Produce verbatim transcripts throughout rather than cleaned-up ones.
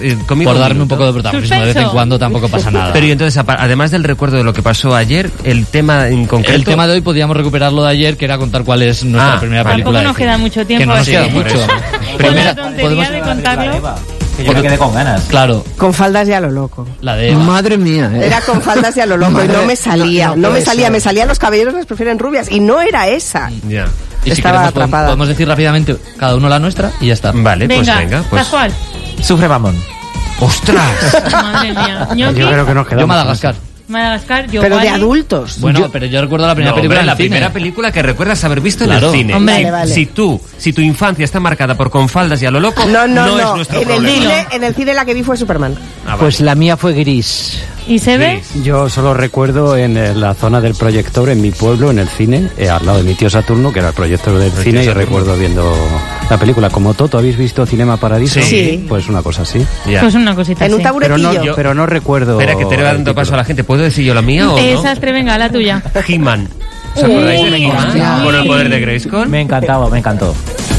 eh, conmigo. Por darme un poco de protagonismo de vez en cuando tampoco pasa nada. Pero y entonces, además del recuerdo de lo que pasó ayer, el tema en concreto... El tema de hoy podíamos recuperarlo de ayer, que era contar cuál es nuestra ah, primera vale. película. Tampoco nos queda mucho tiempo. Que no nos así. queda mucho. Primera, la tontería de contarlo. Que yo me quedé con ganas. Claro. Con faldas y a lo loco. La de Eva. Madre mía. ¿eh? Era con faldas y a lo loco. Madre, y no me salía. no, No, no me puede salía. ser. Me salían los caballeros les prefieren rubias. Y no era esa. Ya. Y si Estaba queremos, atrapada. podemos decir rápidamente cada uno la nuestra y ya está. Vale, Venga, pues venga. Pues... casual. Sufre Mamón. ¡Ostras! Madre mía. Ñoqui, Yo creo que nos quedamos. Yo Madagascar. Madagascar, yo Pero de Wall-E. adultos. Bueno, Yo- pero yo recuerdo la primera No, película hombre, en la el cine. primera película que recuerdas haber visto Claro. en el cine. Hombre. Vale, vale. Si tú, si tu infancia está marcada por con faldas y a lo loco, No, no, no. es nuestro en, el problema. cine, en el cine la que vi fue Superman. Ah, vale. Pues la mía fue Gris. ¿Y se ve? Yo solo recuerdo en eh, la zona del proyector, en mi pueblo, en el cine, eh, al lado de mi tío Saturno, que era el proyector del tío cine, y Saturno. recuerdo viendo la película. Como Toto, ¿habéis visto Cinema Paradiso? Sí. Pues una cosa así. Ya. Pues una cosita En un así. Pero no, taburetillo. Yo- pero no recuerdo... Espera, que te voy el dando paso título. a la gente. ¿Puedo decir yo la mía o no? Esa Estre, venga, la tuya. He-Man. ¿Os acordáis de Uy, He-Man? hostia. Con el poder de Grayskull. Me encantaba, me encantó.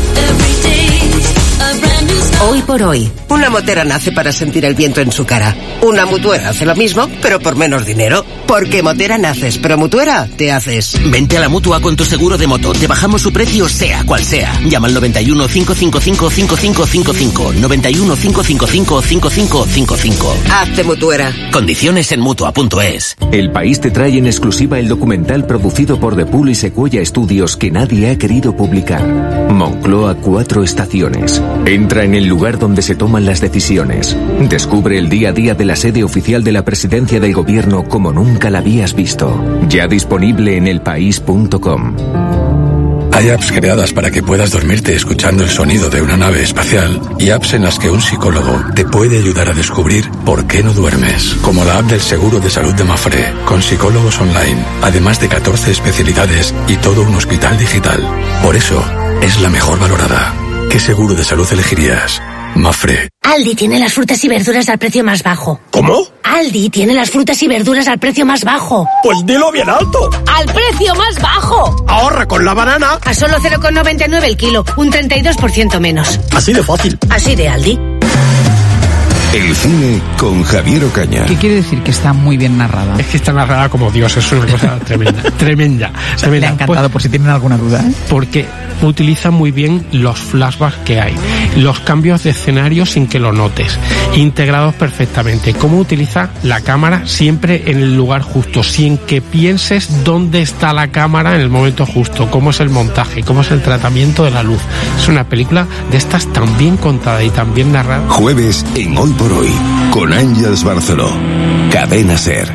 Hoy por hoy. Una motera nace para sentir el viento en su cara. Una mutuera hace lo mismo, pero por menos dinero. Porque motera naces, pero mutuera te haces. Vente a la Mutua con tu seguro de moto. Te bajamos su precio sea cual sea. Llama al noventa y uno, cinco cinco cinco, cinco cinco cinco cinco. noventa y uno, cinco cinco cinco, cinco cinco cinco cinco. Hazte mutuera. Condiciones en Mutua punto es. El País te trae en exclusiva el documental producido por The Pool y Sequoia Studios que nadie ha querido publicar. Moncloa Cuatro Estaciones. Entra en el lugar donde se toman las decisiones. Descubre el día a día de la sede oficial de la presidencia del gobierno como nunca la habías visto. Ya disponible en el país punto com. Hay apps creadas para que puedas dormirte escuchando el sonido de una nave espacial y apps en las que un psicólogo te puede ayudar a descubrir por qué no duermes, como la app del seguro de salud de Mafre, con psicólogos online, además de catorce especialidades y todo un hospital digital. Por eso, es la mejor valorada. ¿Qué seguro de salud elegirías? Mafre. Aldi tiene las frutas y verduras al precio más bajo. ¿Cómo? Aldi tiene las frutas y verduras al precio más bajo. Pues dilo bien alto. ¡Al precio más bajo! Ahorra con la banana. A solo cero coma noventa y nueve el kilo, un treinta y dos por ciento menos. Así de fácil. Así de Aldi. El cine con Javier Ocaña. ¿Qué quiere decir que está muy bien narrada? Es que está narrada como Dios, es una cosa tremenda. Tremenda. O sea, le ha encantado, por si tienen alguna duda, ¿eh? Porque utiliza muy bien los flashbacks que hay, los cambios de escenario sin que lo notes, integrados perfectamente. Cómo utiliza la cámara siempre en el lugar justo, sin que pienses dónde está la cámara en el momento justo, cómo es el montaje, cómo es el tratamiento de la luz. Es una película de estas tan bien contada y tan bien narrada. Jueves en Hoy por Hoy, con Ángeles Barceló. Cadena Ser.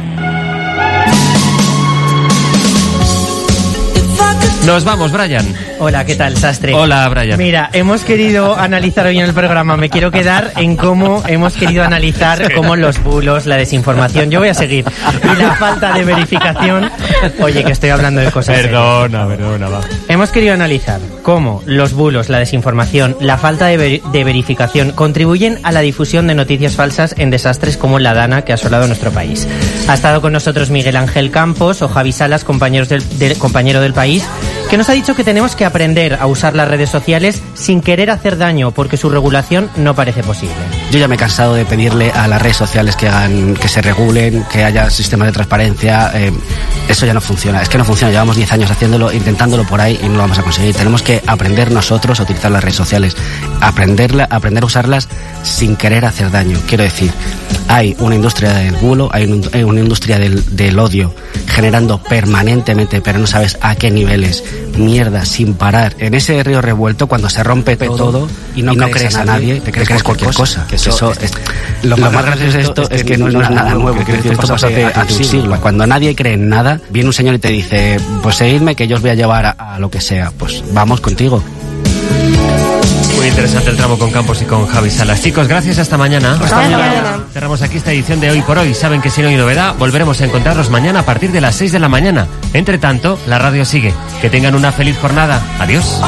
Nos vamos, Brian. Hola, ¿qué tal, Sastre? Hola, Brian. Mira, hemos querido analizar hoy en el programa, me quiero quedar en cómo hemos querido analizar cómo los bulos, la desinformación, yo voy a seguir, y la falta de verificación. Oye, que estoy hablando de cosas Perdona, perdona, va. Hemos querido analizar cómo los bulos, la desinformación, la falta de, ver- de verificación contribuyen a la difusión de noticias falsas en desastres como la Dana que ha asolado nuestro país. Ha estado con nosotros Miguel Ángel Campos o Javi Salas, compañeros del, del, compañero del País, que nos ha dicho que tenemos que aprender a usar las redes sociales sin querer hacer daño, porque su regulación no parece posible. Yo ya me he cansado de pedirle a las redes sociales que hagan, que se regulen, que haya sistemas de transparencia. Eh, eso ya no funciona. Es que no funciona. Llevamos diez años haciéndolo, intentándolo por ahí y no lo vamos a conseguir. Tenemos que aprender nosotros a utilizar las redes sociales, aprenderla, aprender a usarlas sin querer hacer daño. Quiero decir, hay una industria del bulo, hay, un, hay una industria del, del odio generando permanentemente, pero no sabes a qué niveles, mierda sin parar. En ese río revuelto, cuando se rompe todo, todo y no, y no crees a nadie, nadie te crees, crees cualquier cosa. cosa. Que eso, eso es, es, lo, lo más gracioso de esto es que, es que no, no es nada nuevo. Que decir, esto pasó hace, hace un siglo. Cuando nadie cree en nada, viene un señor y te dice, pues seguidme que yo os voy a llevar a, a lo que sea. Pues vamos contigo. Muy interesante el tramo con Campos y con Javi Salas. Chicos, gracias, hasta mañana. Hasta mañana. Cerramos aquí esta edición de Hoy por Hoy. Saben que si no hay novedad, volveremos a encontrarlos mañana a partir de las seis de la mañana. Entre tanto, la radio sigue. Que tengan una feliz jornada. Adiós.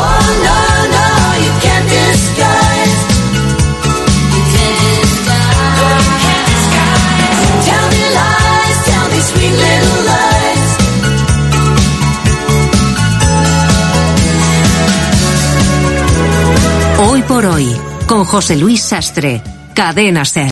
Hoy por Hoy, con José Luis Sastre, Cadena Ser.